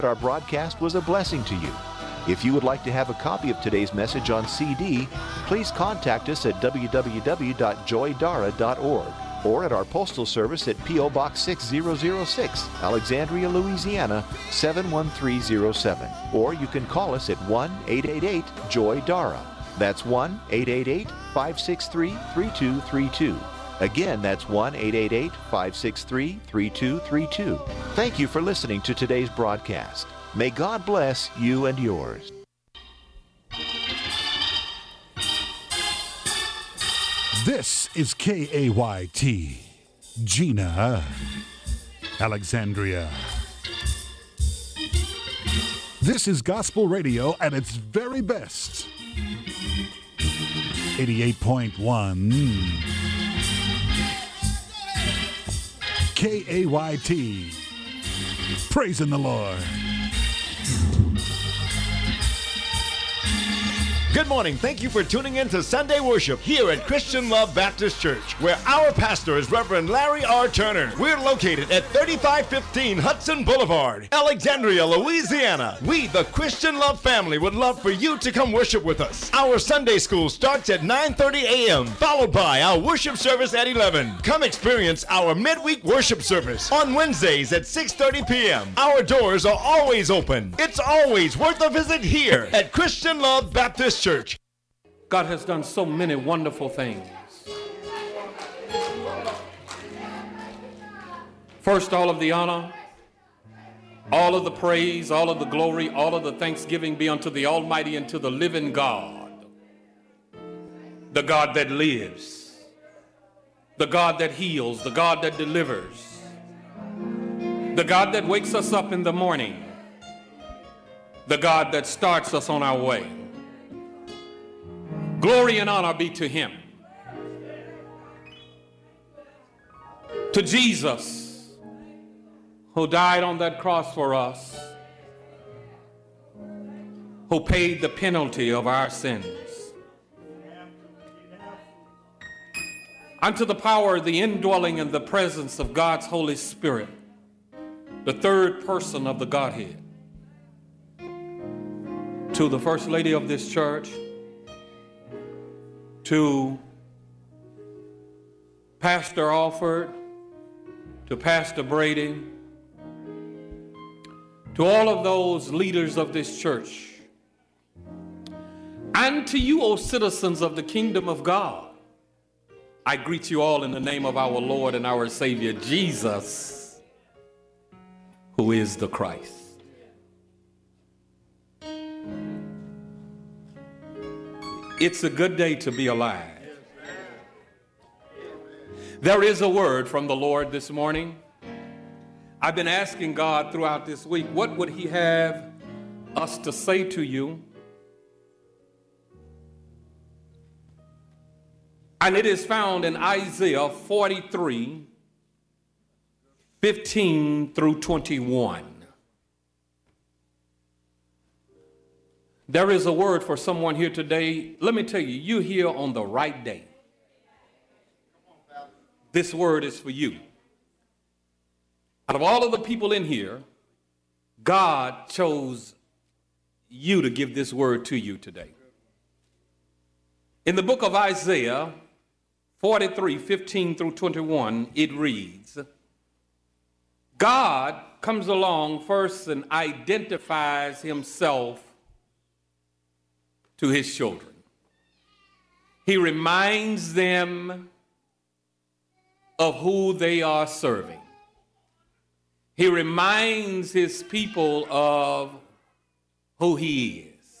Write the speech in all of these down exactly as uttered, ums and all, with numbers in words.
our broadcast was a blessing to you. If you would like to have a copy of today's message on C D, please contact us at w w w dot joy dara dot org or at our postal service at P O Box six thousand six, Alexandria, Louisiana seven one three zero seven. Or you can call us at one eight eight eight joy dara. That's one eight eight eight five six three three two three two. Again, that's one eight eight eight five six three three two three two. Thank you for listening to today's broadcast. May God bless you and yours. This is K A Y T, Gina, Alexandria. This is gospel radio at its very best. eighty-eight point one K A Y T, praising the Lord. Good morning. Thank you for tuning in to Sunday Worship here at Christian Love Baptist Church, where our pastor is Reverend Larry R. Turner. We're located at thirty-five fifteen Hudson Boulevard, Alexandria, Louisiana. We, the Christian Love family, would love for you to come worship with us. Our Sunday school starts at nine thirty a.m., followed by our worship service at eleven. Come experience our midweek worship service on Wednesdays at six thirty p.m. Our doors are always open. It's always worth a visit here at Christian Love Baptist Church. God has done so many wonderful things. First, all of the honor, all of the praise, all of the glory, all of the thanksgiving be unto the Almighty and to the living God, the God that lives, the God that heals, the God that delivers, the God that wakes us up in the morning, the God that starts us on our way. Glory and honor be to him. To Jesus, who died on that cross for us, who paid the penalty of our sins. Unto the power, the indwelling, and the presence of God's Holy Spirit, the third person of the Godhead. To the First Lady of this church, to Pastor Alford, to Pastor Brady, to all of those leaders of this church, and to you, O citizens of the kingdom of God, I greet you all in the name of our Lord and our Savior, Jesus, who is the Christ. It's a good day to be alive. There is a word from the Lord this morning. I've been asking God throughout this week, what would he have us to say to you? And it is found in Isaiah forty-three, fifteen through twenty-one. There is a word for someone here today. Let me tell you, you're here on the right day. This word is for you. Out of all of the people in here, God chose you to give this word to you today. In the book of Isaiah forty-three, fifteen through twenty-one, it reads, God comes along first and identifies himself to his children. He reminds them of who they are serving. He reminds his people of who he is.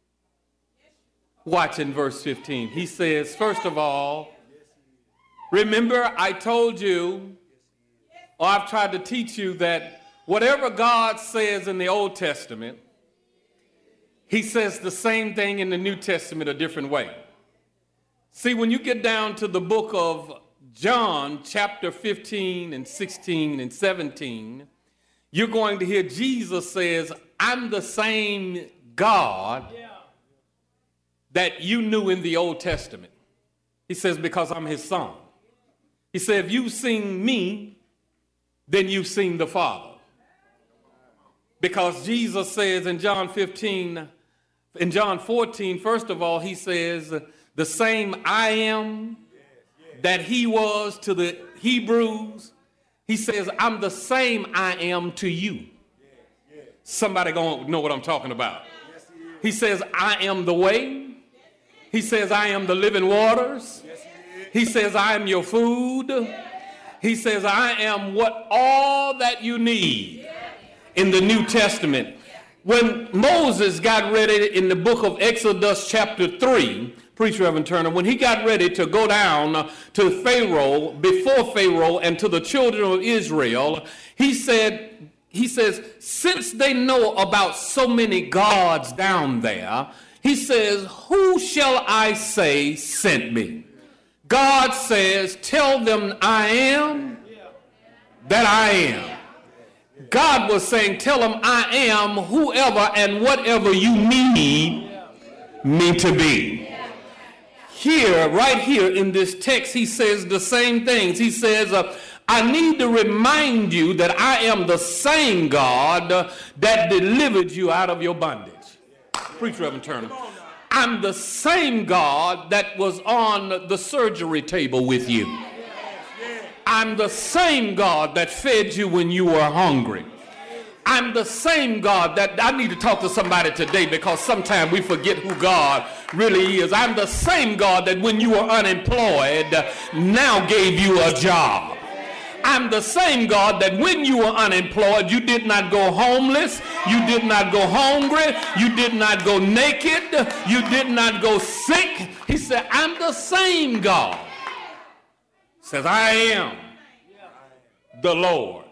Watch in verse fifteen. He says, first of all, remember I told you, or I've tried to teach you, that whatever God says in the Old Testament, he says the same thing in the New Testament a different way. See, when you get down to the book of John, chapter fifteen and sixteen and seventeen, you're going to hear Jesus says, I'm the same God that you knew in the Old Testament. He says, because I'm his son. He said, if you've seen me, then you've seen the Father. Because Jesus says in John fifteen, in John fourteen, first of all, he says, the same I am that he was to the Hebrews, he says, I'm the same I am to you. Somebody gonna know what I'm talking about. He says, I am the way. He says, I am the living waters. He says, I am your food. He says, I am what all that you need in the New Testament. When Moses got ready in the book of Exodus chapter three, Preach Reverend Turner, when he got ready to go down to Pharaoh, before Pharaoh and to the children of Israel, he said, he says, since they know about so many gods down there, he says, who shall I say sent me? God says, tell them I am that I am. God was saying, tell them I am whoever and whatever you need me to be. Here, right here in this text, he says the same things. He says, uh, I need to remind you that I am the same God uh, that delivered you out of your bondage. Preach, Reverend Turner. I'm the same God that was on the surgery table with you. I'm the same God that fed you when you were hungry. I'm the same God that, I need to talk to somebody today because sometimes we forget who God really is. I'm the same God that when you were unemployed, now gave you a job. I'm the same God that when you were unemployed, you did not go homeless, you did not go hungry, you did not go naked, you did not go sick. He said, I'm the same God. Says, I am the Lord,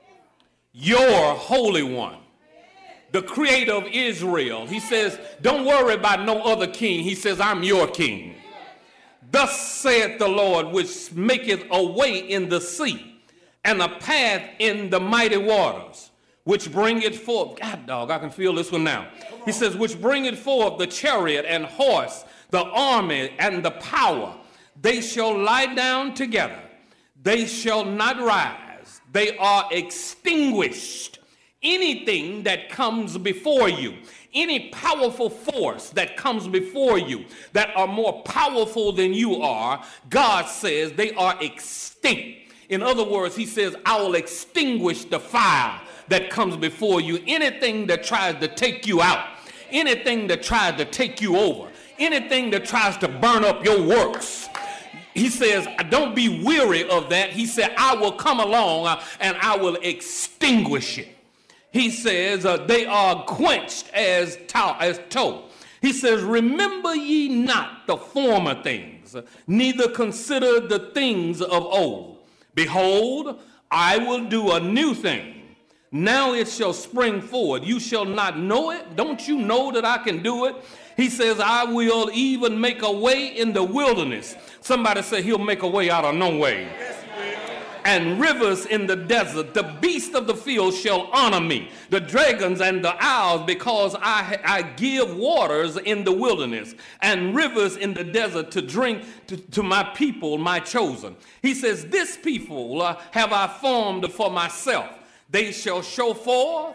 your Holy One, the Creator of Israel. He says, don't worry about no other king. He says, I'm your king. Thus saith the Lord, which maketh a way in the sea and a path in the mighty waters, which bringeth forth, God dog, I can feel this one now. He says, which bringeth forth the chariot and horse, the army and the power. They shall lie down together. They shall not rise. They are extinguished. Anything that comes before you, any powerful force that comes before you that are more powerful than you are, God says they are extinct. In other words, he says, I will extinguish the fire that comes before you. Anything that tries to take you out, anything that tries to take you over, anything that tries to burn up your works. He says, don't be weary of that. He said, I will come along uh, and I will extinguish it. He says, uh, they are quenched as tow, as tow. He says, remember ye not the former things, neither consider the things of old. Behold, I will do a new thing. Now it shall spring forward. You shall not know it. Don't you know that I can do it? He says, I will even make a way in the wilderness. Somebody say he'll make a way out of no way. Yes, and rivers in the desert. The beasts of the field shall honor me, the dragons and the owls, because I, I give waters in the wilderness and rivers in the desert to drink to, to my people, my chosen. He says, this people uh, have I formed for myself. They shall show forth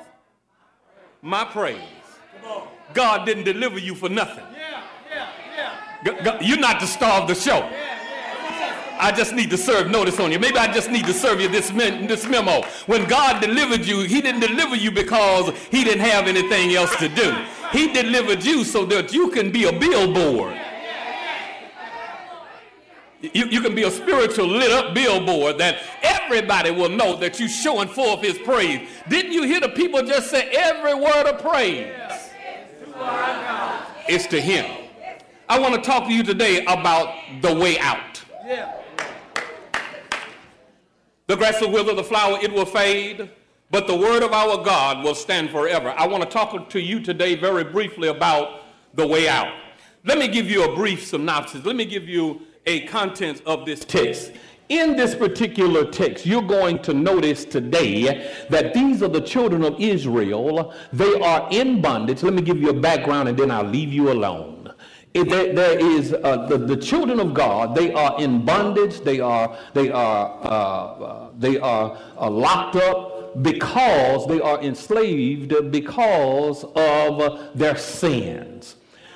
my praise. God didn't deliver you for nothing. Yeah, yeah, yeah. God, you're not to starve the show. I just need to serve notice on you. Maybe I just need to serve you this, this memo. When God delivered you, he didn't deliver you because he didn't have anything else to do. He delivered you so that you can be a billboard. You, you can be a spiritual lit up billboard that everybody will know that you're showing forth his praise. Didn't you hear the people just say every word of praise? It's to him. I want to talk to you today about the way out. Yeah. The grass will wither, the flower, it will fade, but the word of our God will stand forever. I want to talk to you today very briefly about the way out. Let me give you a brief synopsis. Let me give you a contents of this text. In this particular text, you're going to notice today that these are the children of Israel. They are in bondage. Let me give you a background and then I'll leave you alone. If there, there is uh, the, the children of God. They are in bondage. They are they are uh, uh, they are uh, locked up. because they are enslaved because of their sins.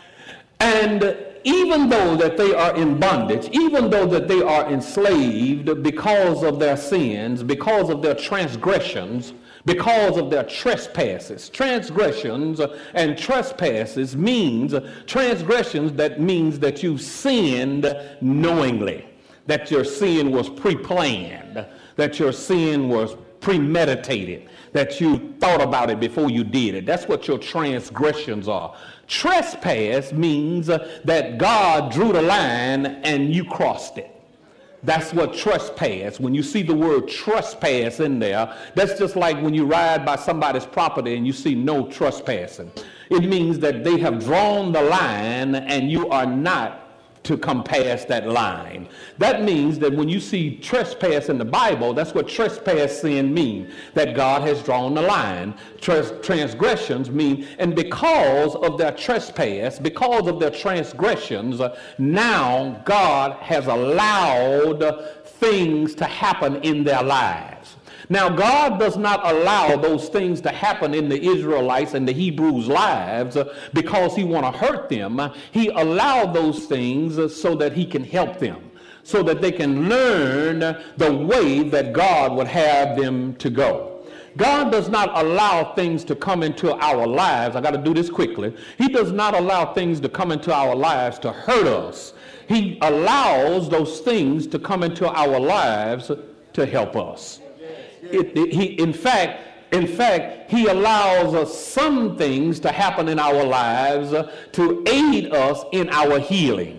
And even though that they are in bondage, even though that they are enslaved because of their sins, because of their transgressions, because of their trespasses. Transgressions and trespasses means, transgressions, that means that you sinned knowingly, that your sin was pre-planned, that your sin was premeditated, that you thought about it before you did it. That's what your transgressions are. Trespass means that God drew the line and you crossed it. That's what trespass. When you see the word trespass in there, that's just like when you ride by somebody's property and you see no trespassing. It means that they have drawn the line and you are not to come past that line. That means that when you see trespass in the Bible, that's what trespass sin means, that God has drawn the line. Trans- transgressions mean, and because of their trespass, because of their transgressions, uh, now God has allowed things to happen in their lives. Now, God does not allow those things to happen in the Israelites and the Hebrews' lives uh, because he want to hurt them. Uh, he allowed those things uh, so that he can help them, so that they can learn the way that God would have them to go. God does not allow things to come into our lives. I got to do this quickly. He does not allow things to come into our lives to hurt us. He allows those things to come into our lives to help us. It, it, he, in fact, in fact, he allows uh, some things to happen in our lives uh, to aid us in our healing,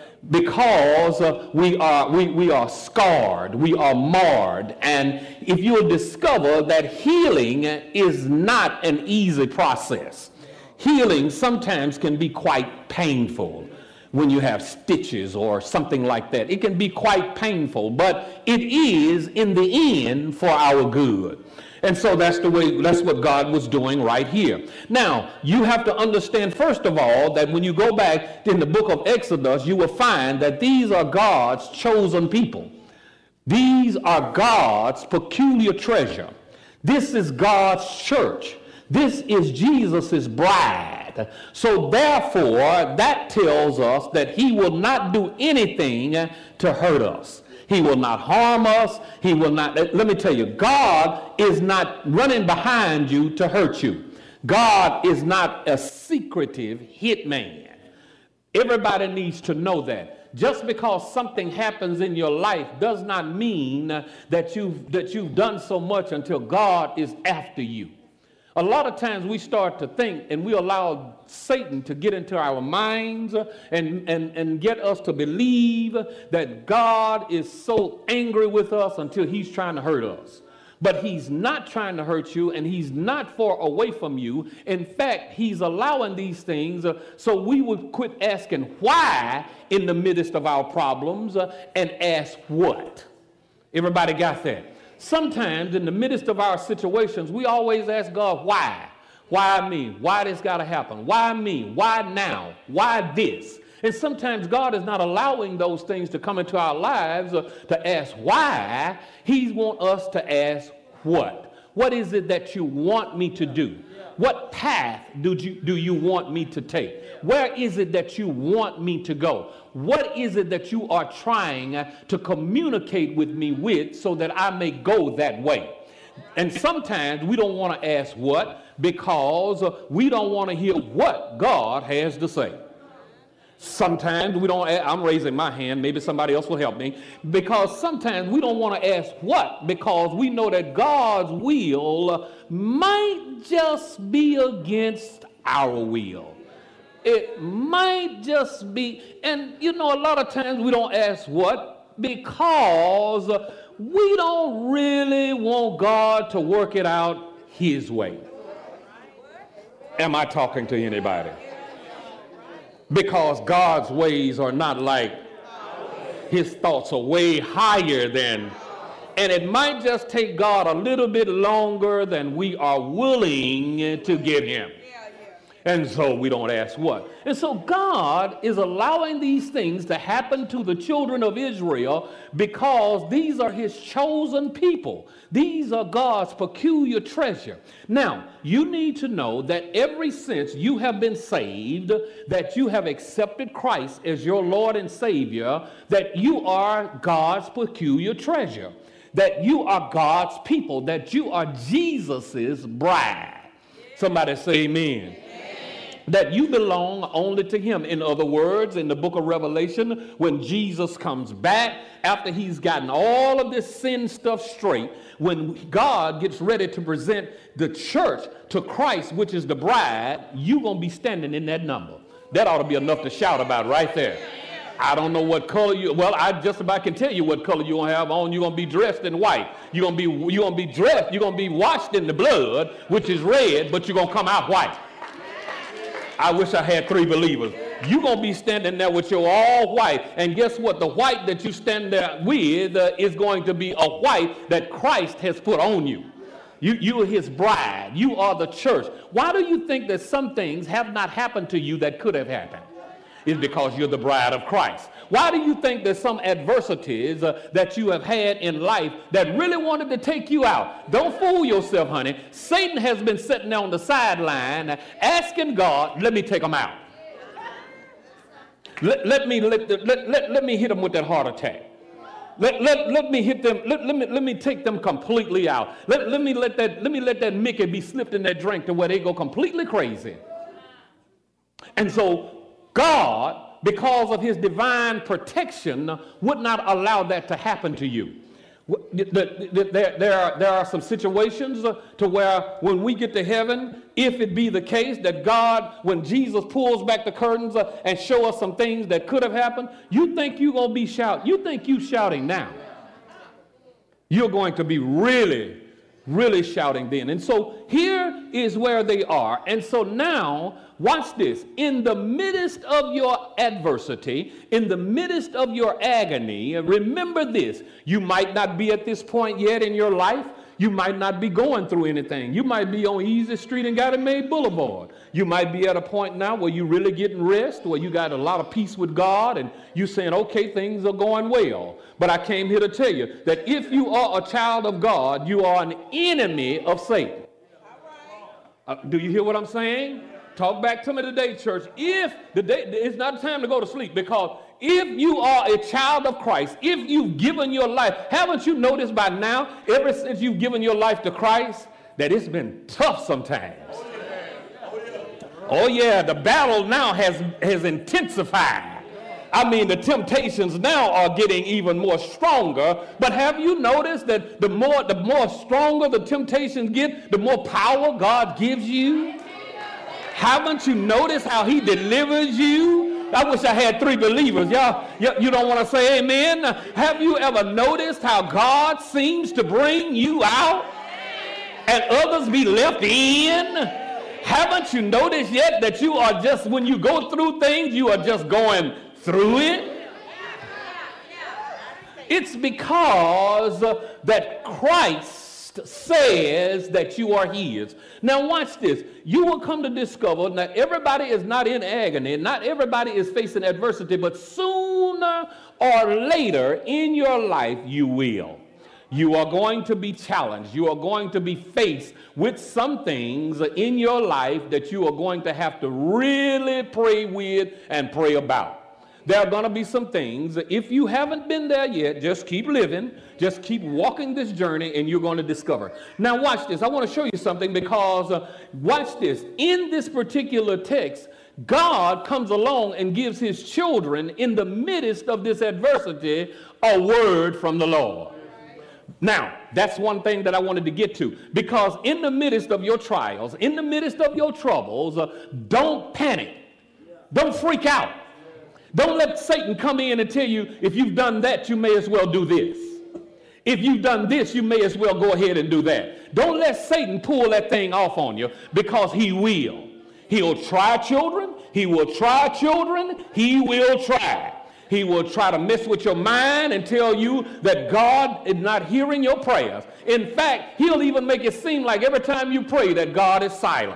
because uh, we are we, we are scarred, we are marred, and if you'll discover that healing is not an easy process. Healing sometimes can be quite painful. When you have stitches or something like that, it can be quite painful, but it is in the end for our good. And so that's the way, that's what God was doing right here. Now, you have to understand, first of all, that when you go back in the book of Exodus, you will find that these are God's chosen people. These are God's peculiar treasure. This is God's church. This is Jesus's bride. So therefore, that tells us that he will not do anything to hurt us. He will not harm us. He will not, let me tell you, God is not running behind you to hurt you. God is not a secretive hitman. Everybody needs to know that. Just because something happens in your life does not mean that you've, that you've done so much until God is after you. A lot of times we start to think and we allow Satan to get into our minds and, and, and get us to believe that God is so angry with us until he's trying to hurt us. But he's not trying to hurt you, and he's not far away from you. In fact, he's allowing these things uh, so we would quit asking why in the midst of our problems uh, and ask what. Everybody got that? Sometimes in the midst of our situations, we always ask God, why? Why me? Why this got to happen? Why me? Why now? Why this? And sometimes God is not allowing those things to come into our lives uh, to ask why. He wants us to ask what? What is it that you want me to do? What path do you, do you want me to take? Where is it that you want me to go? What is it that you are trying to communicate with me with so that I may go that way? And sometimes we don't want to ask what, because we don't want to hear what God has to say. Sometimes we don't, I'm raising my hand, maybe somebody else will help me, because sometimes we don't want to ask what, because we know that God's will might just be against our will. It might just be, and you know, a lot of times we don't ask what because we don't really want God to work it out his way. Am I talking to anybody? Because God's ways are not like his thoughts are way higher than, and it might just take God a little bit longer than we are willing to give him. And so we don't ask what. And so God is allowing these things to happen to the children of Israel because these are his chosen people. These are God's peculiar treasure. Now, you need to know that ever since you have been saved, that you have accepted Christ as your Lord and Savior, that you are God's peculiar treasure, that you are God's people, that you are Jesus's bride. Somebody say amen. That you belong only to him. In other words, in the book of Revelation, when Jesus comes back, after he's gotten all of this sin stuff straight, when God gets ready to present the church to Christ, which is the bride, you're going to be standing in that number. That ought to be enough to shout about right there. I don't know what color you, well, I just about can tell you what color you're going to have on. You're going to be dressed in white. You're going to be, you're going to be dressed, you're going to be washed in the blood, which is red, but you're going to come out white. I wish I had three believers. You're going to be standing there with your all white. And guess what? The white that you stand there with uh, is going to be a white that Christ has put on you. You, you are his bride. You are the church. Why do you think that some things have not happened to you that could have happened? It's because you're the bride of Christ. Why do you think there's some adversities uh, that you have had in life that really wanted to take you out? Don't fool yourself, honey. Satan has been sitting there on the sideline asking God, let me take them out. Let, let, me, let, the, let, let, let me hit them with that heart attack. Let, let, let me hit them, let, let, me, let me take them completely out. Let, let, me let that, let me let that Mickey be slipped in that drink to where they go completely crazy. And so God, because of his divine protection, would not allow that to happen to you. There, there, are, there are some situations to where when we get to heaven, if it be the case that God, when Jesus pulls back the curtains and show us some things that could have happened, you think you're going to be shouting. You think you shouting now. You're going to be really, really shouting then. And so here is where they are. And so now, watch this. In the midst of your adversity, in the midst of your agony, remember this. You might not be at this point yet in your life. You might not be going through anything. You might be on Easy Street and Got It Made Boulevard. You might be at a point now where you're really getting rest, where you got a lot of peace with God, and you're saying, okay, things are going well. But I came here to tell you that if you are a child of God, you are an enemy of Satan. Uh, do you hear what I'm saying? Talk back to me today, church. If the day, it's not time to go to sleep, because if you are a child of Christ, if you've given your life, haven't you noticed by now, ever since you've given your life to Christ, that it's been tough sometimes? Oh yeah, the battle now has, has intensified. I mean, the temptations now are getting even more stronger. But have you noticed that the more, the more stronger the temptations get, the more power God gives you? Haven't you noticed how he delivers you? I wish I had three believers. Y'all, you don't want to say amen? Have you ever noticed how God seems to bring you out and others be left in? Haven't you noticed yet that you are just, when you go through things, you are just going through it? It's because that Christ says that you are his. Now watch this. You will come to discover that everybody is not in agony. Not everybody is facing adversity, but sooner or later in your life you will. You are going to be challenged. You are going to be faced with some things in your life that you are going to have to really pray with and pray about. There are going to be some things, if you haven't been there yet, just keep living, just keep walking this journey, and you're going to discover. Now watch this. I want to show you something, because uh, watch this. In this particular text, God comes along and gives his children, in the midst of this adversity, a word from the Lord. Now, that's one thing that I wanted to get to, because in the midst of your trials, in the midst of your troubles, uh, don't panic. Don't freak out. Don't let Satan come in and tell you, if you've done that, you may as well do this. If you've done this, you may as well go ahead and do that. Don't let Satan pull that thing off on you, because he will. He'll try, children. He will try, children. He will try. He will try to mess with your mind and tell you that God is not hearing your prayers. In fact, he'll even make it seem like every time you pray that God is silent.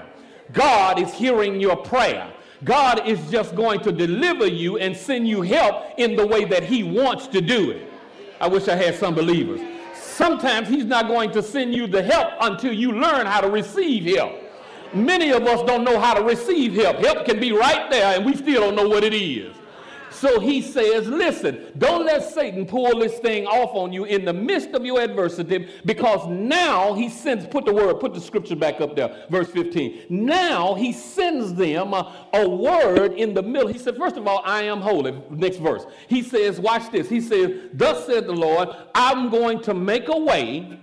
God is hearing your prayer. God is just going to deliver you and send you help in the way that he wants to do it. I wish I had some believers. Sometimes he's not going to send you the help until you learn how to receive help. Many of us don't know how to receive help. Help can be right there and we still don't know what it is. So he says, listen, don't let Satan pull this thing off on you in the midst of your adversity, because now he sends, put the word, put the scripture back up there, verse fifteen. Now he sends them a, a word in the middle. He said, first of all, I am holy. Next verse. He says, watch this. He says, thus said the Lord, I'm going to make a way.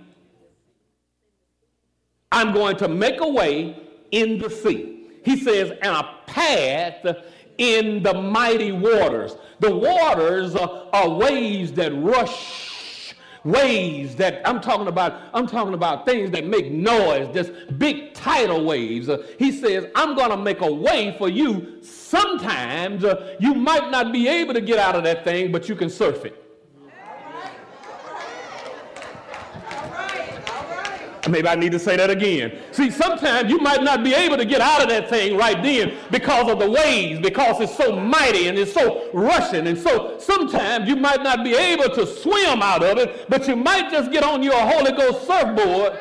I'm going to make a way in the sea. He says, and a path in the mighty waters. The waters are, are waves that rush, waves that I'm talking about. I'm talking about things that make noise, just big tidal waves. Uh, he says, I'm going to make a way for you. Sometimes uh, you might not be able to get out of that thing, but you can surf it. Maybe I need to say that again. See, sometimes you might not be able to get out of that thing right then because of the waves, because it's so mighty and it's so rushing. And so sometimes you might not be able to swim out of it, but you might just get on your Holy Ghost surfboard.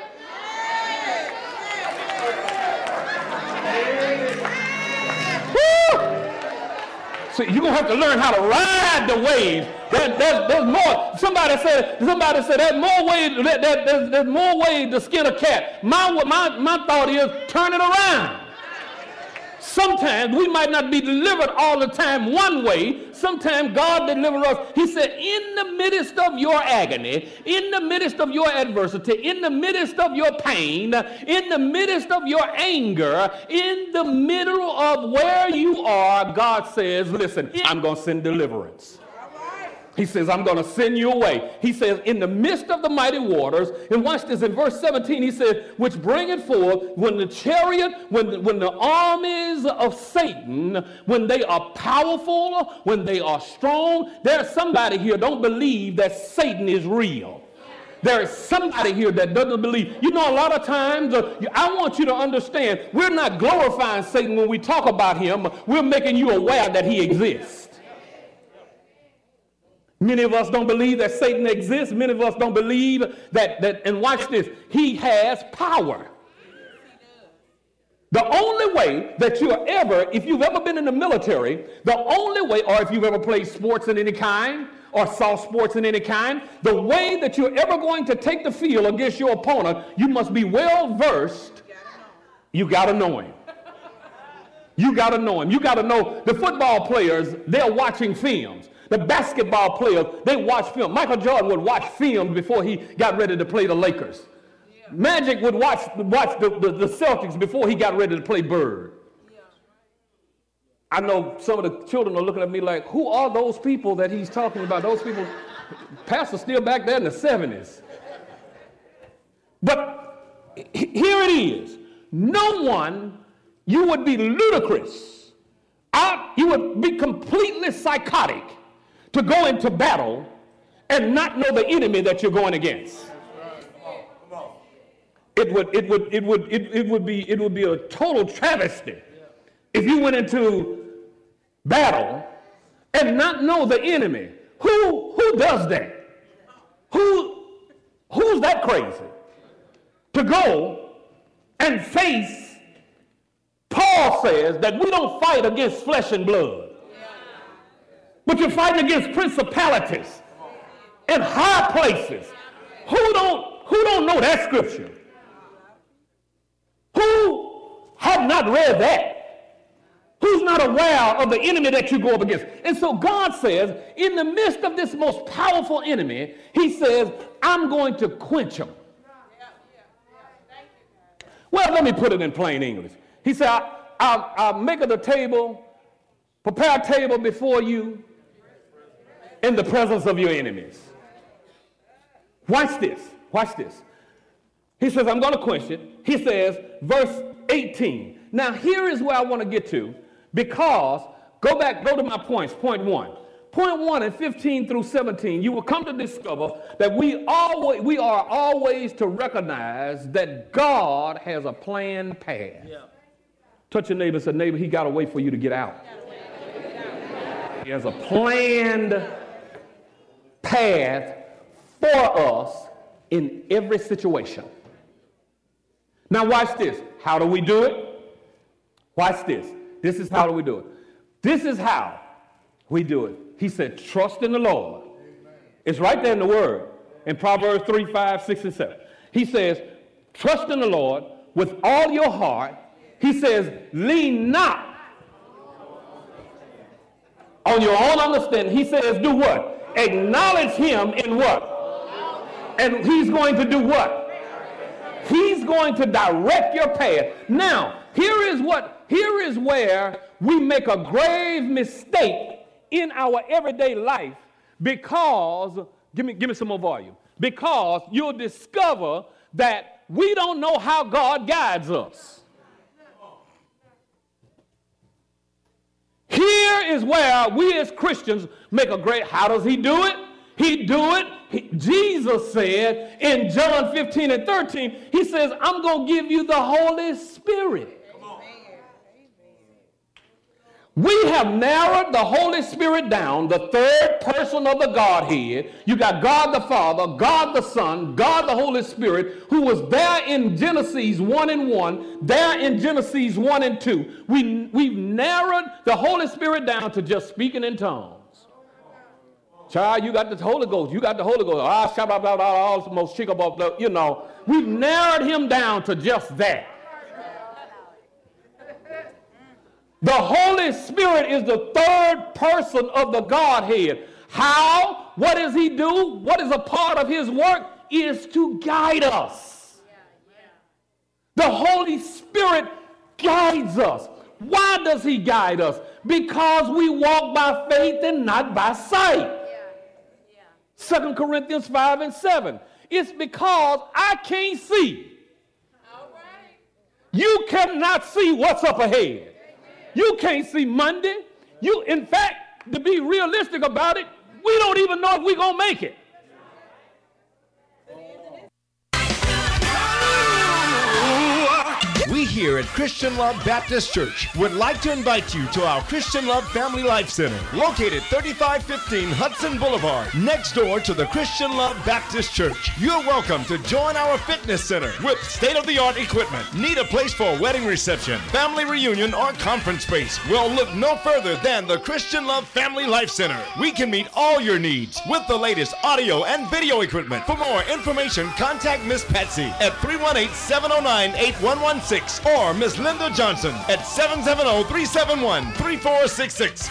Woo! So you're going to have to learn how to ride the waves. There, there's, there's more. Somebody said, somebody said there's more ways, there, there, there's, there's more ways to skin a cat. My, my, my thought is turn it around. Sometimes we might not be delivered all the time one way. Sometimes God delivers us. He said, in the midst of your agony, in the midst of your adversity, in the midst of your pain, in the midst of your anger, in the middle of where you are, God says, listen, I'm going to send deliverance. He says, I'm going to send you away. He says, in the midst of the mighty waters, and watch this, in verse seventeen, he said, which bringeth forth, when the chariot, when the, when the armies of Satan, when they are powerful, when they are strong, there's somebody here don't believe that Satan is real. There is somebody here that doesn't believe. You know, a lot of times, uh, I want you to understand, we're not glorifying Satan when we talk about him. We're making you aware that he exists. Many of us don't believe that Satan exists. Many of us don't believe that, that, and watch this, he has power. The only way that you're ever, if you've ever been in the military, the only way, or if you've ever played sports in any kind, or saw sports in any kind, the way that you're ever going to take the field against your opponent, you must be well versed. You got to know him. You got to know him. You got to know the football players, they're watching films. The basketball players, they watch film. Michael Jordan would watch films before he got ready to play the Lakers. Yeah. Magic would watch, watch the, the, the Celtics before he got ready to play Bird. Yeah. I know some of the children are looking at me like, who are those people that he's talking about? Those people, Pastor's still back there in the seventies. But here it is. No one, you would be ludicrous. I, you would be completely psychotic to go into battle and not know the enemy that you're going against. It would, it would, it would, it, it would be, it would be a total travesty if you went into battle and not know the enemy. Who, who does that? Who, who's that crazy? To go and face, Paul says that we don't fight against flesh and blood. But you're fighting against principalities in high places. Who don't, who don't know that scripture? Who have not read that? Who's not aware of the enemy that you go up against? And so God says, in the midst of this most powerful enemy, he says, I'm going to quench him. Well, let me put it in plain English. He said, I, I'll, I'll make it a table, prepare a table before you, in the presence of your enemies. Watch this. Watch this. He says, I'm going to quench it. He says, verse eighteen. Now, here is where I want to get to, because, go back, go to my points. Point one. Point one and fifteen through seventeen, you will come to discover that we, always, we are always to recognize that God has a planned path. Yeah. Touch your neighbor and say, neighbor, he got a way for you to get out. He has a planned path for us in every situation. Now watch this. How do we do it? Watch this. This is how do we do it. This is how we do it. He said, trust in the Lord. It's right there in the word. In Proverbs three, five, six, and seven. He says, trust in the Lord with all your heart. He says, lean not on your own understanding. He says, do what? Acknowledge him in what? And he's going to do what? He's going to direct your path. Now, here is what, here is where we make a grave mistake in our everyday life because, give me, give me some more volume, because you'll discover that we don't know how God guides us. Here is where we as Christians make a great, how does he do it? He do it. He, Jesus said in John fifteen and thirteen, he says, I'm going to give you the Holy Spirit. We have narrowed the Holy Spirit down, the third person of the Godhead. You got God the Father, God the Son, God the Holy Spirit, who was there in Genesis one and one, there in Genesis one and two. We, we've narrowed the Holy Spirit down to just speaking in tongues. Child, you got the Holy Ghost. You got the Holy Ghost. Ah, shabba, blah, blah, all the most chick about, you know. We've narrowed him down to just that. The Holy Spirit is the third person of the Godhead. How? What does he do? What is a part of his work? Is to guide us. The Holy Spirit guides us. Why does he guide us? Because we walk by faith and not by sight. Second Corinthians five and seven. It's because I can't see. You cannot see what's up ahead. You can't see Monday. You, in fact, to be realistic about it, we don't even know if we're going to make it. We here at Christian Love Baptist Church would like to invite you to our Christian Love Family Life Center, located thirty-five fifteen Hudson Boulevard, next door to the Christian Love Baptist Church. You're welcome to join our fitness center with state-of-the-art equipment. Need a place for a wedding reception, family reunion, or conference space? Well, look no further than the Christian Love Family Life Center. We can meet all your needs with the latest audio and video equipment. For more information, contact Miss Patsy at three one eight, seven oh nine, eight one one six or Miss Linda Johnson at seven seven zero, three seven one, three four six six.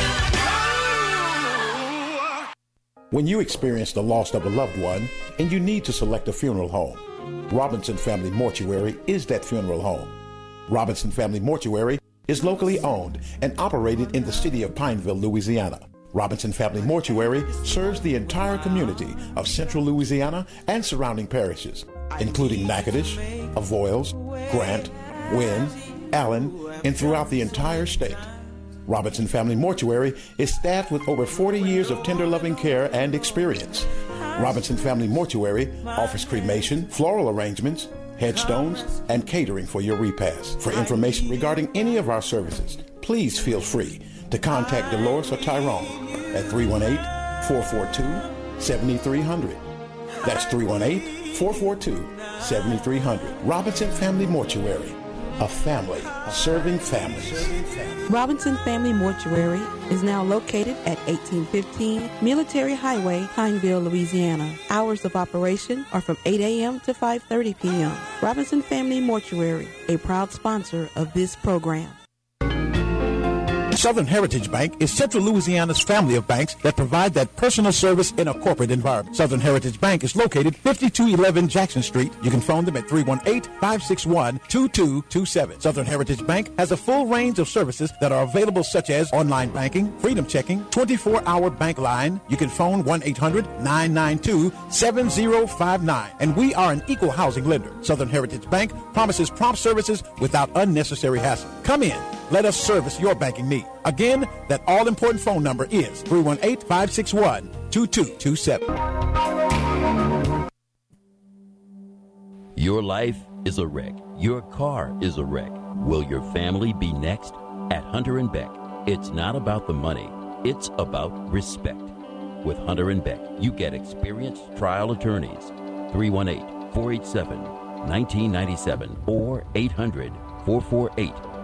When you experience the loss of a loved one and you need to select a funeral home, Robinson Family Mortuary is that funeral home. Robinson Family Mortuary is locally owned and operated in the city of Pineville, Louisiana. Robinson Family Mortuary serves the entire community of central Louisiana and surrounding parishes, including Natchitoches, Avoyelles, Grant, Wynne, Allen, and throughout the entire state. Robinson Family Mortuary is staffed with over forty years of tender loving care and experience. Robinson Family Mortuary offers cremation, floral arrangements, headstones, and catering for your repast. For information regarding any of our services, please feel free to contact Dolores or Tyrone at three one eight, four four two, seven three zero zero. That's three one eight, four four two, seven three zero zero. Robinson Family Mortuary, a family serving families. Robinson Family Mortuary is now located at eighteen fifteen Military Highway, Pineville, Louisiana. Hours of operation are from eight a.m. to five thirty p.m. Robinson Family Mortuary, a proud sponsor of this program. Southern Heritage Bank is Central Louisiana's family of banks that provide that personal service in a corporate environment. Southern Heritage Bank is located fifty-two eleven Jackson Street. You can phone them at three one eight, five six one, two two two seven. Southern Heritage Bank has a full range of services that are available, such as online banking, freedom checking, twenty-four hour bank line. You can phone one eight hundred, nine nine two, seven zero five nine. And we are an equal housing lender. Southern Heritage Bank promises prompt services without unnecessary hassle. Come in. Let us service your banking need. Again, that all-important phone number is three one eight, five six one, two two two seven. Your life is a wreck. Your car is a wreck. Will your family be next? At Hunter and Beck, it's not about the money, it's about respect. With Hunter and Beck, you get experienced trial attorneys. three one eight, four eight seven, one nine nine seven or eight hundred, four four eight,